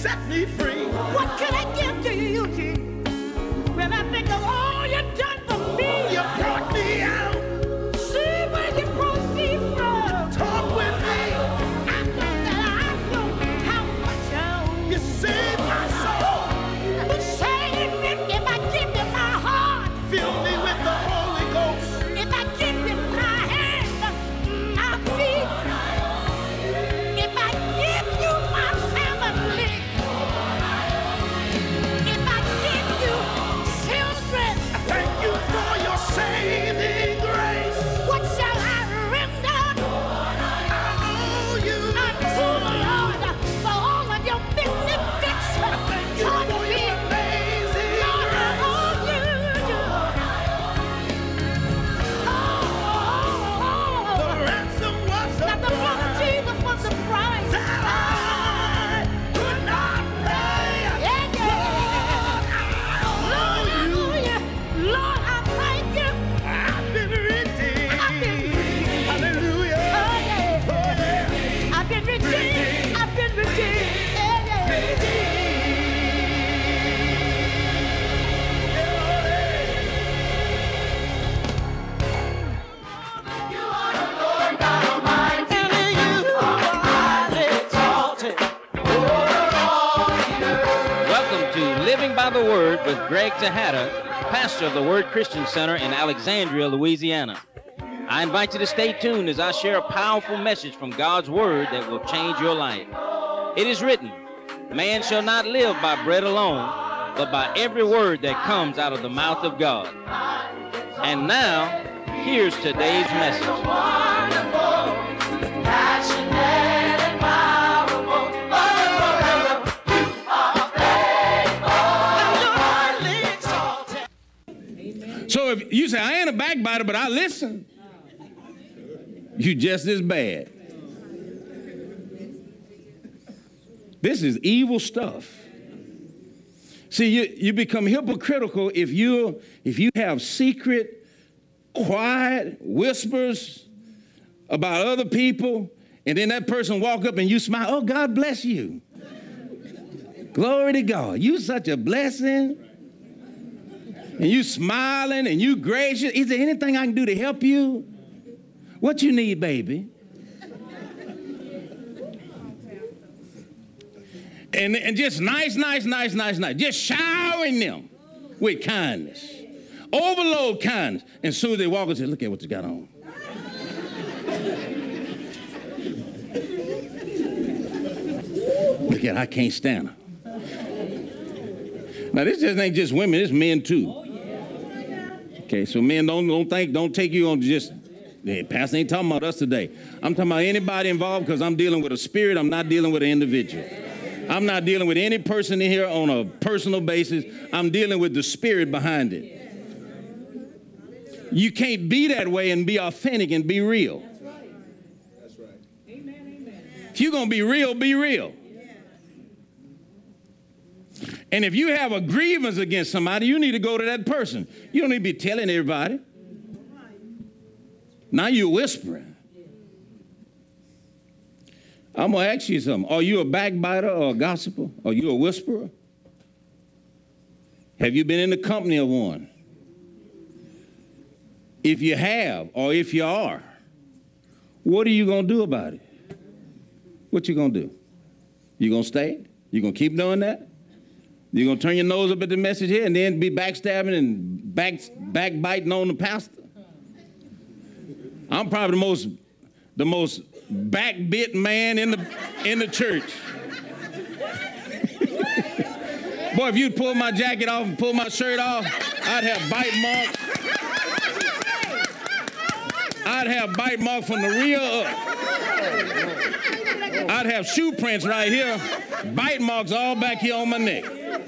set me free. What can I give to you, Jesus? When I think of all you've done for me. You brought me out. See where you brought me from. Talk with me. I know that I know how much I owe. You saved my soul. But save me if I give you my heart. Fill me with the Holy Ghost. If I give you my hands, my feet. If I give you my family. If I give you children. Thank you for your saving grace. What shall I render I owe you. unto the Lord for all of your benefits Thank you toward for me? your amazing Lord, I grace. owe you. The Oh, ransom was a that the blood of price Jesus was the price. that I could not pay. Yeah, Lord, I owe you. Hallelujah. Lord, I thank you. I've been redeemed. I've been redeemed. Hallelujah. Oh, yeah. Oh, yeah. I've been redeemed. I've been redeemed. Yeah, yeah. Welcome to Living by the Word with Greg Tejada, pastor of the Word Christian Center in Alexandria, Louisiana. I invite you to stay tuned as I share a powerful message from God's Word that will change your life. It is written, man shall not live by bread alone, but by every word that comes out of the mouth of God. And now, here's today's message. So if you say, I ain't a backbiter, but I listen, you just as bad. This is evil stuff. See, you become hypocritical if you have secret, quiet whispers about other people, and then that person walk up and you smile, oh, God bless you. Glory to God. You such a blessing. And you smiling and you gracious. Is there anything I can do to help you? What you need, baby? And just nice. Just showering them with kindness. Overload kindness. And soon as they walk and say, look at what you got on. Look at her, I can't stand her. Now this just ain't just women, it's men too. Okay, so men don't take you on just, hey, Pastor ain't talking about us today. I'm talking about anybody involved because I'm dealing with a spirit, I'm not dealing with an individual. I'm not dealing with any person in here on a personal basis. I'm dealing with the spirit behind it. You can't be that way and be authentic and be real. That's right. If you're going to be real, be real. And if you have a grievance against somebody, you need to go to that person. You don't need to be telling everybody. Now you're whispering. I'm going to ask you something. Are you a backbiter or a gossiper? Are you a whisperer? Have you been in the company of one? If you have, or if you are, what are you going to do about it? What you going to do? You going to stay? You going to keep doing that? You're going to turn your nose up at the message here and then be backstabbing and backbiting on the pastor? I'm probably the most backbit man in the church. Boy, if you'd pull my jacket off and pull my shirt off, I'd have bite marks. I'd have bite marks from the rear up. I'd have shoe prints right here, bite marks all back here on my neck.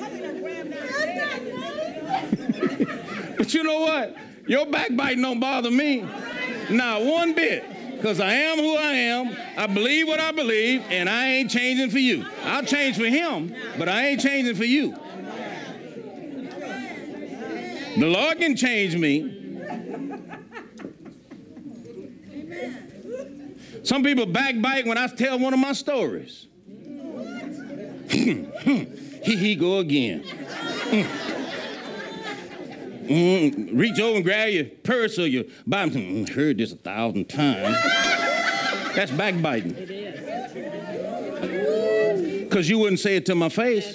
But you know what? Your backbiting don't bother me. Not one bit. Because I am who I am, I believe what I believe, and I ain't changing for you. I'll change for him, but I ain't changing for you. The Lord can change me. Some people backbite when I tell one of my stories. Here he go again. Reach over and grab your purse or your Bible. Heard this 1,000 times. That's backbiting. Because you wouldn't say it to my face.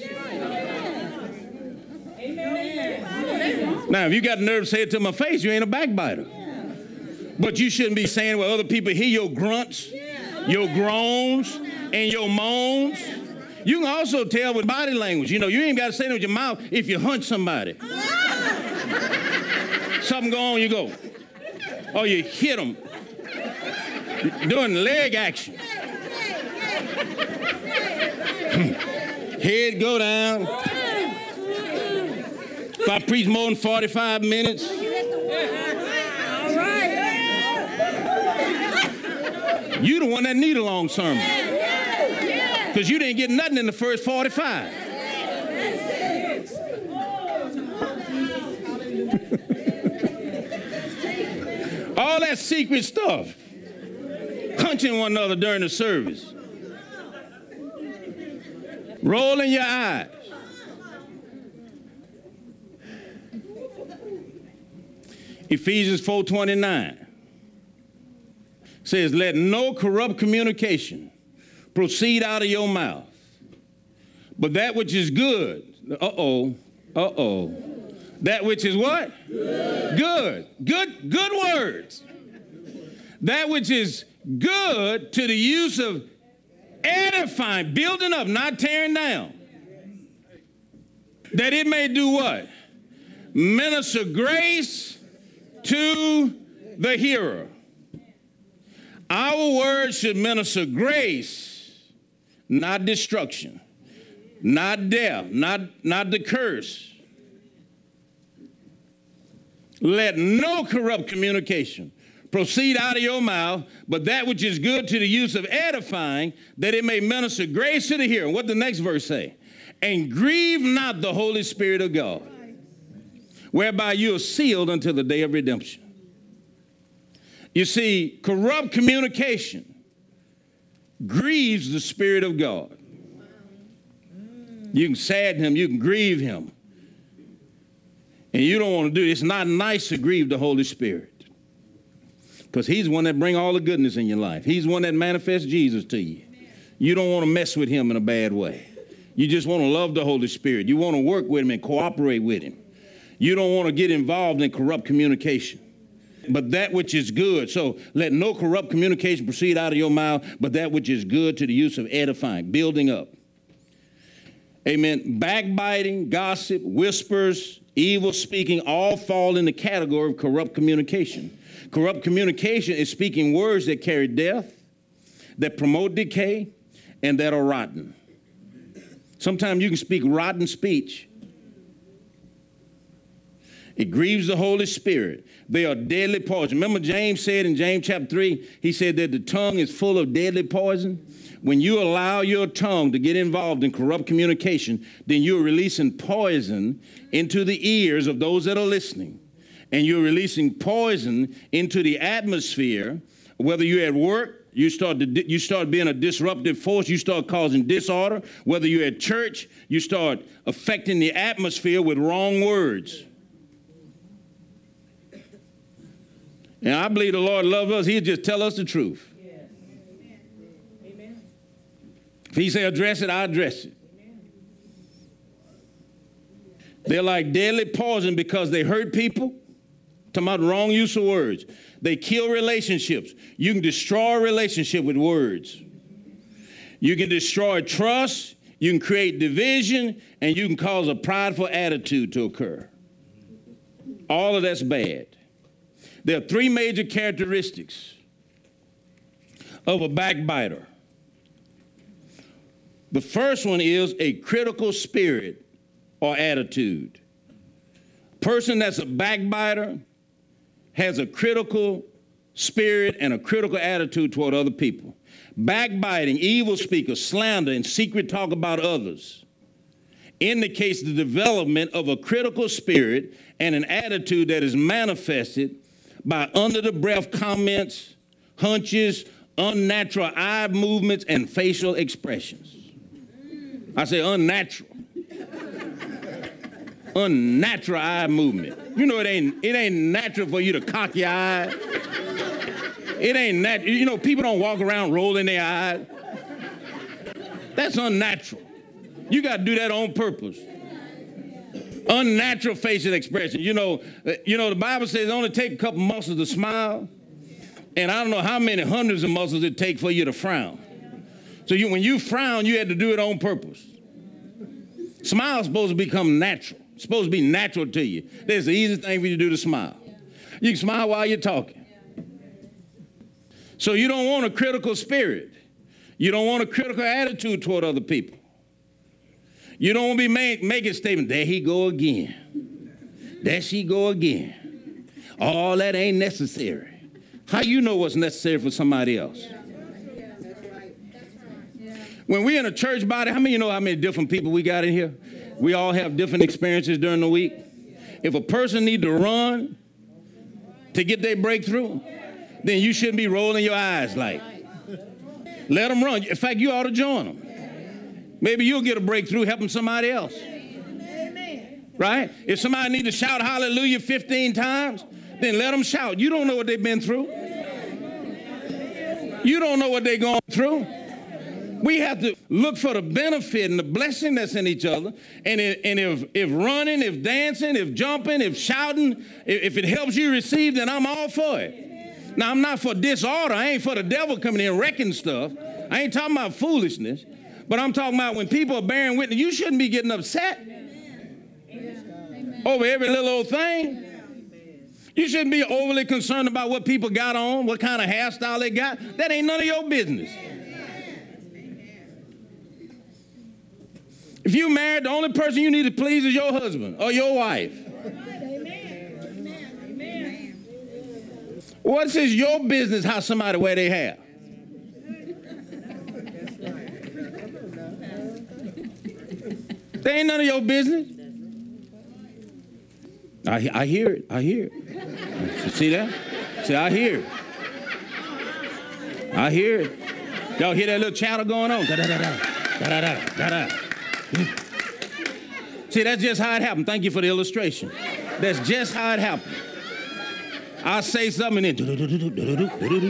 Now, if you got the nerve to say it to my face, you ain't a backbiter. But you shouldn't be saying where other people hear your grunts, your groans, and your moans. You can also tell with body language. You know, you ain't got to say it with your mouth if you hunch somebody. Something go on, you go. Or you hit them. Doing leg action. Head go down. If I preach more than 45 minutes, you the one that need a long sermon. Because you didn't get nothing in the first 45. All that secret stuff. Punching one another during the service. Rolling your eyes. Ephesians 4:29 says, let no corrupt communication proceed out of your mouth, but that which is good. That which is what? Good. Good words. That which is good to the use of edifying, building up, not tearing down. That it may do what? Minister grace to the hearer. Our words should minister grace, not destruction, not death, not the curse. Let no corrupt communication proceed out of your mouth, but that which is good to the use of edifying, that it may minister grace to the hearer. What the next verse say? And grieve not the Holy Spirit of God, whereby you are sealed until the day of redemption. You see, corrupt communication grieves the Spirit of God. You can sadden him, you can grieve him. And you don't want to do it. It's not nice to grieve the Holy Spirit. Because he's the one that brings all the goodness in your life. He's the one that manifests Jesus to you. You don't want to mess with him in a bad way. You just want to love the Holy Spirit. You want to work with him and cooperate with him. You don't want to get involved in corrupt communication. But that which is good. So let no corrupt communication proceed out of your mouth, but that which is good to the use of edifying, building up. Amen. Backbiting, gossip, whispers, evil speaking all fall in the category of corrupt communication. Corrupt communication is speaking words that carry death, that promote decay, and that are rotten. Sometimes you can speak rotten speech. It grieves the Holy Spirit. They are deadly poison. Remember James said in James chapter 3, he said that the tongue is full of deadly poison. When you allow your tongue to get involved in corrupt communication, then you're releasing poison into the ears of those that are listening. And you're releasing poison into the atmosphere, whether you're at work, you start being a disruptive force, you start causing disorder. Whether you're at church, you start affecting the atmosphere with wrong words. And I believe the Lord loves us. He'll just tell us the truth. Yes. Amen. If he say address it, I address it. Amen. They're like deadly poison because they hurt people. Talking about wrong use of words. They kill relationships. You can destroy a relationship with words. You can destroy trust. You can create division. And you can cause a prideful attitude to occur. All of that's bad. There are three major characteristics of a backbiter. The first one is a critical spirit or attitude. Person that's a backbiter has a critical spirit and a critical attitude toward other people. Backbiting, evil speaker, slander, and secret talk about others indicates the development of a critical spirit and an attitude that is manifested by under-the-breath comments, hunches, unnatural eye movements, and facial expressions. I say unnatural. Unnatural eye movement. You know it ain't natural for you to cock your eye. It ain't natural. You know, people don't walk around rolling their eyes. That's unnatural. You got to do that on purpose. Unnatural facial expression. You know, the Bible says it only take a couple muscles to smile, and I don't know how many hundreds of muscles it take for you to frown. So when you frown, you had to do it on purpose. Smile is supposed to become natural. It's supposed to be natural to you. That's the easiest thing for you to do to smile. You can smile while you're talking. So you don't want a critical spirit. You don't want a critical attitude toward other people. You don't want to be making statements, there he go again. There she go again. All that ain't necessary. How you know what's necessary for somebody else? When we're in a church body, how many of you know how many different people we got in here? We all have different experiences during the week. If a person needs to run to get their breakthrough, then you shouldn't be rolling your eyes like. Let them run. In fact, you ought to join them. Maybe you'll get a breakthrough helping somebody else. Right? If somebody needs to shout hallelujah 15 times, then let them shout. You don't know what they've been through. You don't know what they're going through. We have to look for the benefit and the blessing that's in each other. And if running, if dancing, if jumping, if shouting, if it helps you receive, then I'm all for it. Now, I'm not for disorder. I ain't for the devil coming in and wrecking stuff. I ain't talking about foolishness. But I'm talking about when people are bearing witness, you shouldn't be getting upset over every little old thing. You shouldn't be overly concerned about what people got on, what kind of hairstyle they got. That ain't none of your business. If you're married, the only person you need to please is your husband or your wife. What's your business how somebody wear their hair? They ain't none of your business. I hear it. I hear it. See that? See, I hear it. I hear it. Y'all hear that little chatter going on? Da-da-da-da. Da-da-da. Da-da. See, that's just how it happened. Thank you for the illustration. That's just how it happened. I say something and then.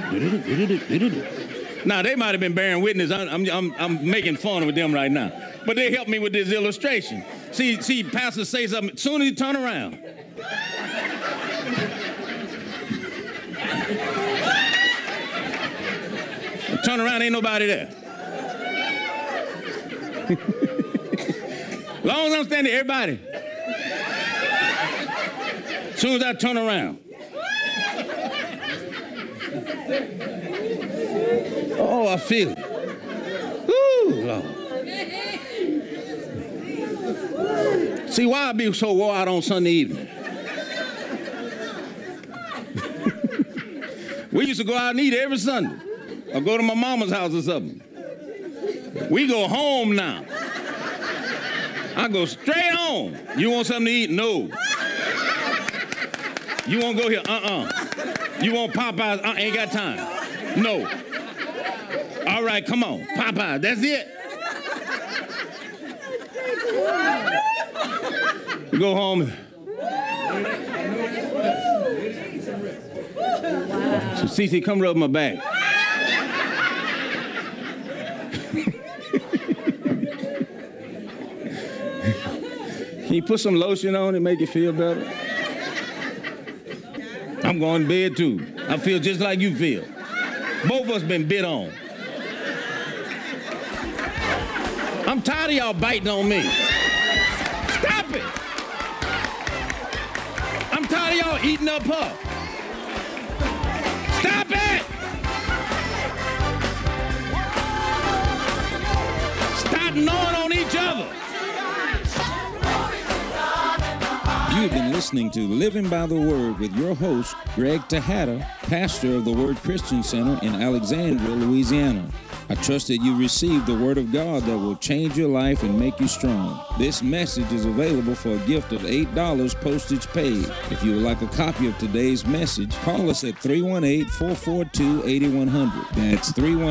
Now, they might have been bearing witness. I'm making fun with them right now. But they helped me with this illustration. See, pastor say something. As soon as he turn around. Turn around, ain't nobody there. As long as I'm standing there, everybody. As soon as I turn around. Oh, I feel it. Ooh, Lord. See, why I be so wore out on Sunday evening? We used to go out and eat every Sunday. Or go to my mama's house or something. We go home now. I go straight home. You want something to eat? No. You want to go here? You want Popeyes? Ain't got time. No. All right, come on. Popeyes, that's it. You go home. So Cece, come rub my back. Can you put some lotion on and make it feel better? I'm going to bed too. I feel just like you feel. Both of us been bit on. I'm tired of y'all biting on me. Stop it. I'm tired of y'all eating up her. Stop it. Stop gnawing on each other. You've been listening to Living by the Word with your host, Greg Tejada, pastor of the Word Christian Center in Alexandria, Louisiana. I trust that you received the Word of God that will change your life and make you strong. This message is available for a gift of $8 postage paid. If you would like a copy of today's message, call us at 318-442-8100. That's 318